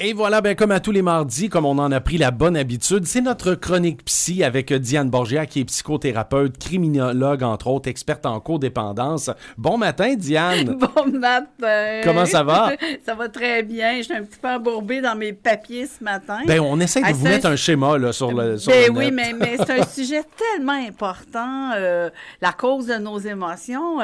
Et voilà, ben comme à tous les mardis, comme on en a pris la bonne habitude, c'est notre chronique psy avec Diane Borgia, qui est psychothérapeute, criminologue, entre autres, experte en codépendance. Bon matin, Diane! Bon matin! Comment ça va? Ça va très bien. Je suis un petit peu embourbée dans mes papiers ce matin. Ben, on essaie de vous mettre un schéma là, sur le net. Oui, mais c'est un sujet tellement important, la cause de nos émotions.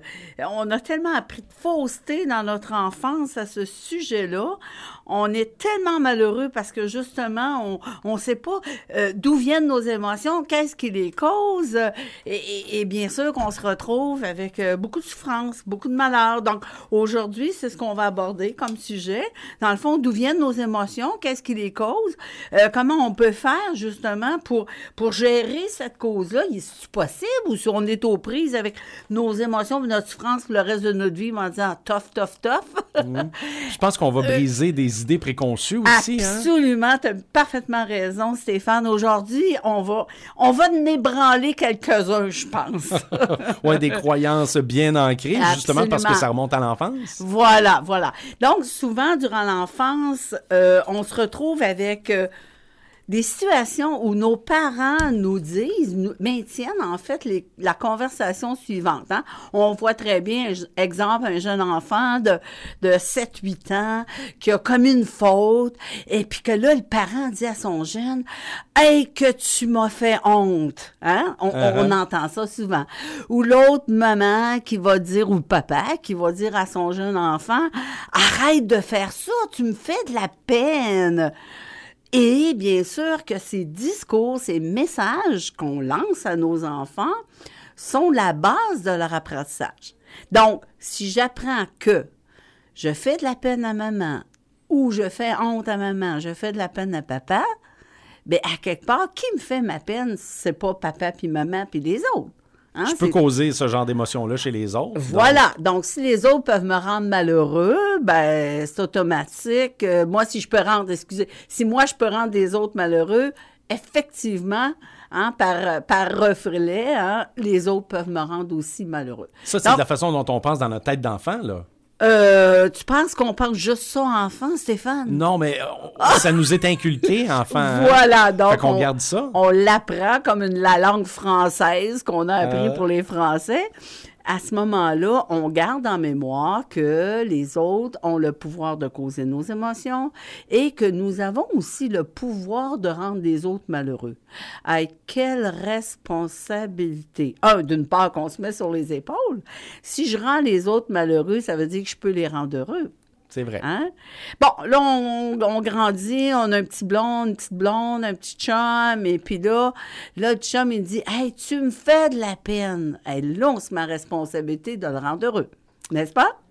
On a tellement appris de fausseté dans notre enfance à ce sujet-là. On est tellement malheureux parce que, justement, on ne sait pas d'où viennent nos émotions, qu'est-ce qui les cause. Et bien sûr qu'on se retrouve avec beaucoup de souffrance, beaucoup de malheur. Donc, aujourd'hui, c'est ce qu'on va aborder comme sujet. Dans le fond, d'où viennent nos émotions, qu'est-ce qui les cause, comment on peut faire, justement, pour gérer cette cause-là. Est-ce possible ou si on est aux prises avec nos émotions et notre souffrance pour le reste de notre vie en disant « tough, tough, tough ». Je pense qu'on va briser des idées préconçues aussi. Absolument, tu as parfaitement raison, Stéphane. Aujourd'hui, on va en ébranler quelques-uns, je pense. Oui, des croyances bien ancrées, Absolument. Justement parce que ça remonte à l'enfance. Voilà. Donc, souvent, durant l'enfance, on se retrouve avec des situations où nos parents nous maintiennent en fait la conversation suivante. Hein? On voit très bien, exemple, un jeune enfant de 7-8 ans qui a commis une faute et puis que là, le parent dit à son jeune « Hey, que tu m'as fait honte! » Hein? On entend ça souvent. Ou l'autre maman qui va dire, ou le papa qui va dire à son jeune enfant « Arrête de faire ça, tu me fais de la peine! » Et bien sûr que ces discours, ces messages qu'on lance à nos enfants sont la base de leur apprentissage. Donc, si j'apprends que je fais de la peine à maman ou je fais honte à maman, je fais de la peine à papa, bien, à quelque part, qui me fait ma peine, c'est pas papa puis maman puis les autres. Hein, je peux causer ce genre d'émotion-là chez les autres. Voilà. Donc, si les autres peuvent me rendre malheureux, ben c'est automatique. Moi, si moi, je peux rendre les autres malheureux, effectivement, hein, par reflet, hein, les autres peuvent me rendre aussi malheureux. Ça, c'est de la façon dont on pense dans notre tête d'enfant, là. Tu penses qu'on pense juste ça enfant, Stéphane? Non, mais ça nous est inculqué, enfant. Voilà, donc fait qu'on garde ça. On l'apprend comme la langue française qu'on a appris pour les Français. À ce moment-là, on garde en mémoire que les autres ont le pouvoir de causer nos émotions et que nous avons aussi le pouvoir de rendre les autres malheureux. Avec quelle responsabilité? D'une part, qu'on se met sur les épaules. Si je rends les autres malheureux, ça veut dire que je peux les rendre heureux. C'est vrai. Hein? Bon, là, on grandit, on a un petit blond, une petite blonde, un petit chum, et puis là, le chum, il dit « Hey, tu me fais de la peine. » Hey, là, c'est ma responsabilité de le rendre heureux. N'est-ce pas?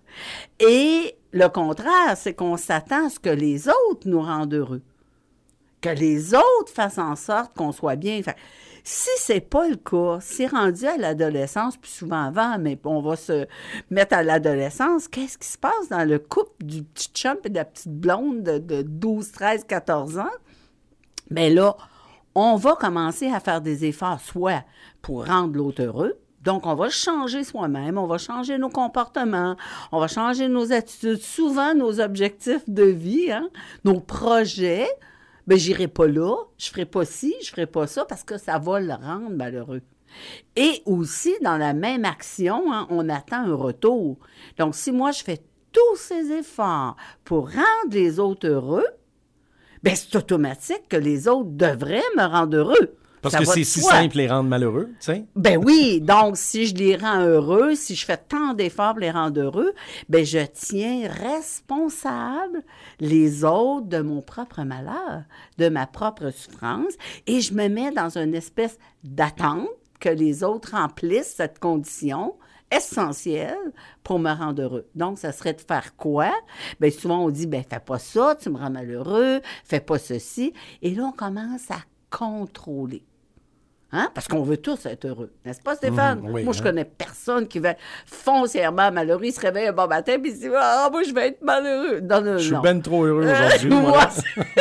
Et le contraire, c'est qu'on s'attend à ce que les autres nous rendent heureux. Que les autres fassent en sorte qu'on soit bien. Si c'est pas le cas, si rendu à l'adolescence, puis souvent avant, mais on va se mettre à l'adolescence, qu'est-ce qui se passe dans le couple du petit chum et de la petite blonde de 12, 13, 14 ans? Bien là, on va commencer à faire des efforts, soit pour rendre l'autre heureux, donc on va changer soi-même, on va changer nos comportements, on va changer nos attitudes, souvent nos objectifs de vie, hein, nos projets. Bien, j'irai pas là, je ferai pas ci, je ferai pas ça, parce que ça va le rendre malheureux. Et aussi, dans la même action, hein, on attend un retour. Donc, si moi, je fais tous ces efforts pour rendre les autres heureux, bien, c'est automatique que les autres devraient me rendre heureux. Parce que c'est si simple les rendre malheureux, tu sais. Ben oui, donc si je les rends heureux, si je fais tant d'efforts pour les rendre heureux, ben je tiens responsable les autres de mon propre malheur, de ma propre souffrance, et je me mets dans une espèce d'attente que les autres remplissent cette condition essentielle pour me rendre heureux. Donc, ça serait de faire quoi? Bien, souvent, on dit, ben fais pas ça, tu me rends malheureux, fais pas ceci. Et là, on commence à contrôler. Hein? Parce qu'on veut tous être heureux. N'est-ce pas, Stéphane? Oui, moi, je connais personne qui va être foncièrement malheureux. Il se réveille un bon matin et il se dit « Ah, moi, je vais être malheureux. » Non. Je suis ben trop heureux aujourd'hui, moi.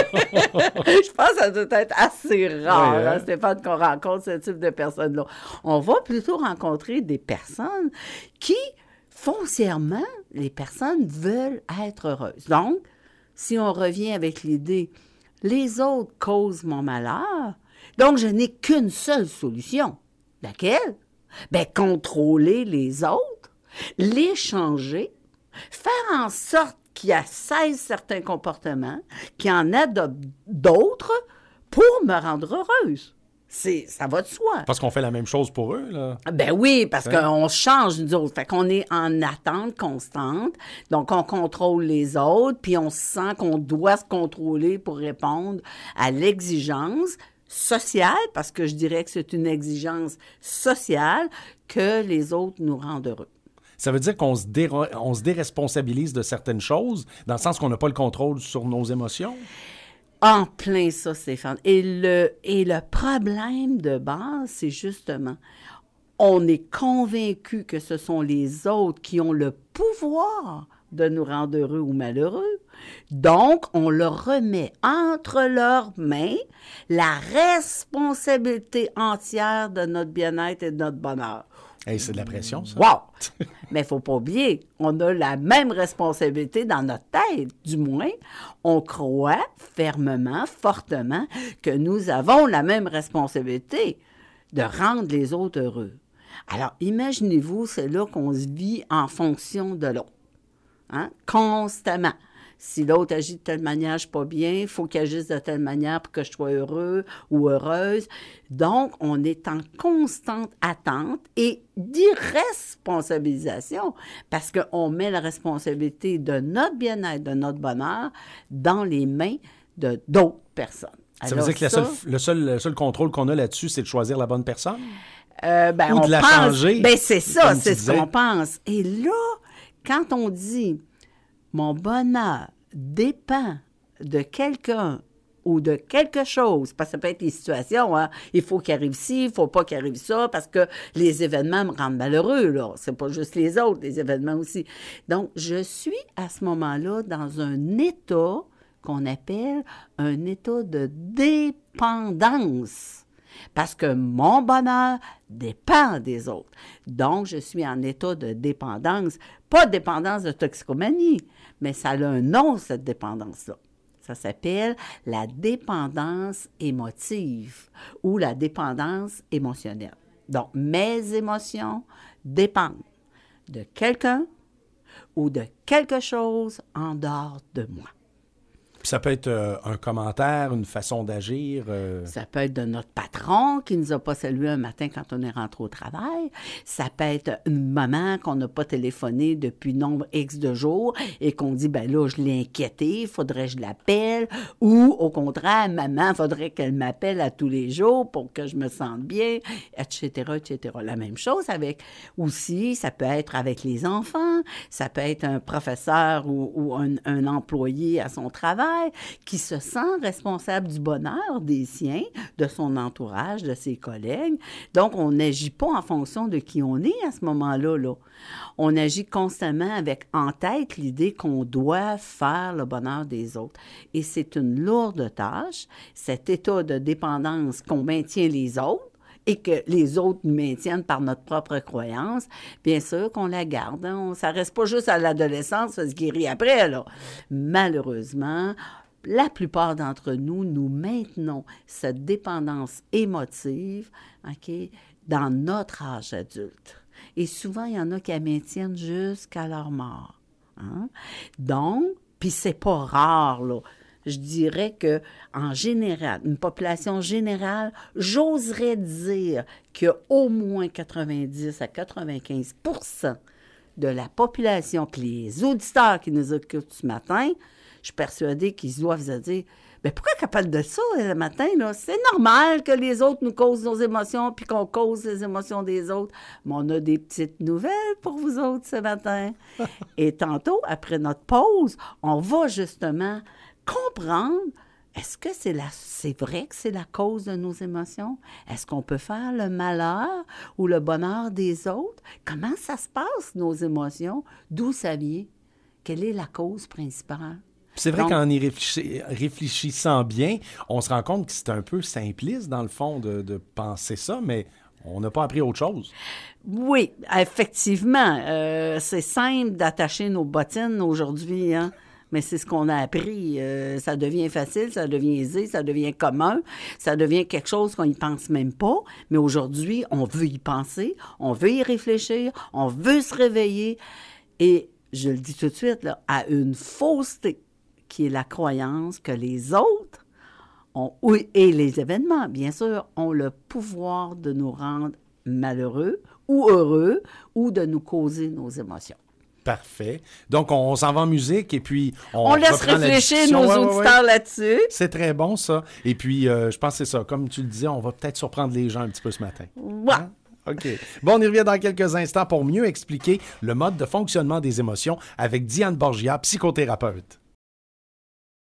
Je pense que ça doit être assez rare, oui, hein, Stéphane, qu'on rencontre ce type de personnes-là. On va plutôt rencontrer des personnes qui, foncièrement, les personnes veulent être heureuses. Donc, si on revient avec l'idée, les autres causent mon malheur, donc je n'ai qu'une seule solution. Laquelle? Bien, contrôler les autres, les changer, faire en sorte qu'ils cessent certains comportements, qu'ils en adoptent d'autres pour me rendre heureuse. Ça va de soi. Parce qu'on fait la même chose pour eux, là. Ben oui, parce qu'on change, nous autres. Fait qu'on est en attente constante. Donc, on contrôle les autres, puis on sent qu'on doit se contrôler pour répondre à l'exigence sociale, parce que je dirais que c'est une exigence sociale, que les autres nous rendent heureux. Ça veut dire qu'on se déresponsabilise de certaines choses, dans le sens qu'on n'a pas le contrôle sur nos émotions? En plein ça, Stéphane. Et le problème de base, c'est justement, on est convaincu que ce sont les autres qui ont le pouvoir de nous rendre heureux ou malheureux. Donc, on leur remet entre leurs mains la responsabilité entière de notre bien-être et de notre bonheur. Hey, c'est de la pression, ça. Wow! Mais il ne faut pas oublier, on a la même responsabilité dans notre tête. Du moins, on croit fermement, fortement, que nous avons la même responsabilité de rendre les autres heureux. Alors, imaginez-vous, c'est là qu'on se vit en fonction de l'autre. Hein? Constamment. Si l'autre agit de telle manière, je ne suis pas bien, il faut qu'il agisse de telle manière pour que je sois heureux ou heureuse. Donc, on est en constante attente et d'irresponsabilisation parce qu'on met la responsabilité de notre bien-être, de notre bonheur dans les mains de d'autres personnes. Ça veut dire que le seul contrôle qu'on a là-dessus, c'est de choisir la bonne personne? Ou on de la changer? Ben c'est ça, c'est ce qu'on pense. Et là, quand on dit mon bonheur dépend de quelqu'un ou de quelque chose, parce que ça peut être des situations, hein, il faut qu'il arrive ci, il ne faut pas qu'il arrive ça, parce que les événements me rendent malheureux, là. C'est pas juste les autres, les événements aussi. Donc, je suis à ce moment-là dans un état qu'on appelle un état de dépendance. Parce que mon bonheur dépend des autres. Donc, je suis en état de dépendance. Pas de dépendance de toxicomanie, mais ça a un nom, cette dépendance-là. Ça s'appelle la dépendance émotive ou la dépendance émotionnelle. Donc, mes émotions dépendent de quelqu'un ou de quelque chose en dehors de moi. Puis ça peut être un commentaire, une façon d'agir. Ça peut être de notre patron qui ne nous a pas salué un matin quand on est rentré au travail. Ça peut être une maman qu'on n'a pas téléphoné depuis nombre X de jours et qu'on dit, ben là, je l'ai inquiétée, il faudrait que je l'appelle. Ou au contraire, maman, il faudrait qu'elle m'appelle à tous les jours pour que je me sente bien, etc., etc. La même chose avec aussi, ça peut être avec les enfants, ça peut être un professeur ou un employé à son travail qui se sent responsable du bonheur des siens, de son entourage, de ses collègues. Donc, on n'agit pas en fonction de qui on est à ce moment-là. Là. On agit constamment avec en tête l'idée qu'on doit faire le bonheur des autres. Et c'est une lourde tâche, cet état de dépendance qu'on maintient les autres, et que les autres nous maintiennent par notre propre croyance, bien sûr qu'on la garde. Hein. Ça ne reste pas juste à l'adolescence, ça se guérit après. Là. Malheureusement, la plupart d'entre nous, nous maintenons cette dépendance émotive dans notre âge adulte. Et souvent, il y en a qui la maintiennent jusqu'à leur mort. Hein? Donc, puis c'est pas rare, là. Je dirais qu'en général, une population générale, j'oserais dire qu'il y a au moins 90 à 95 % de la population, puis les auditeurs qui nous occupent ce matin, je suis persuadée qu'ils doivent se dire « Mais pourquoi qu'elle parle de ça le matin? Là? C'est normal que les autres nous causent nos émotions puis qu'on cause les émotions des autres. Mais on a des petites nouvelles pour vous autres ce matin. » Et tantôt, après notre pause, on va justement comprendre, est-ce que c'est vrai que c'est la cause de nos émotions? Est-ce qu'on peut faire le malheur ou le bonheur des autres? Comment ça se passe, nos émotions? D'où ça vient? Quelle est la cause principale? C'est vrai qu'en y réfléchissant bien, on se rend compte que c'est un peu simpliste, dans le fond, de penser ça, mais on n'a pas appris autre chose. Oui, effectivement. C'est simple d'attacher nos bottines aujourd'hui, hein? Mais c'est ce qu'on a appris. Ça devient facile, ça devient aisé, ça devient commun, ça devient quelque chose qu'on n'y pense même pas. Mais aujourd'hui, on veut y penser, on veut y réfléchir, on veut se réveiller. Et je le dis tout de suite, là, à une fausseté qui est la croyance que les autres et les événements, bien sûr, ont le pouvoir de nous rendre malheureux ou heureux ou de nous causer nos émotions. Parfait. Donc, on s'en va en musique et puis on laisse réfléchir nos auditeurs là-dessus. C'est très bon, ça. Et puis, je pense que c'est ça. Comme tu le disais, on va peut-être surprendre les gens un petit peu ce matin. Ouais. Hein? OK. Bon, on y revient dans quelques instants pour mieux expliquer le mode de fonctionnement des émotions avec Diane Borgia, psychothérapeute.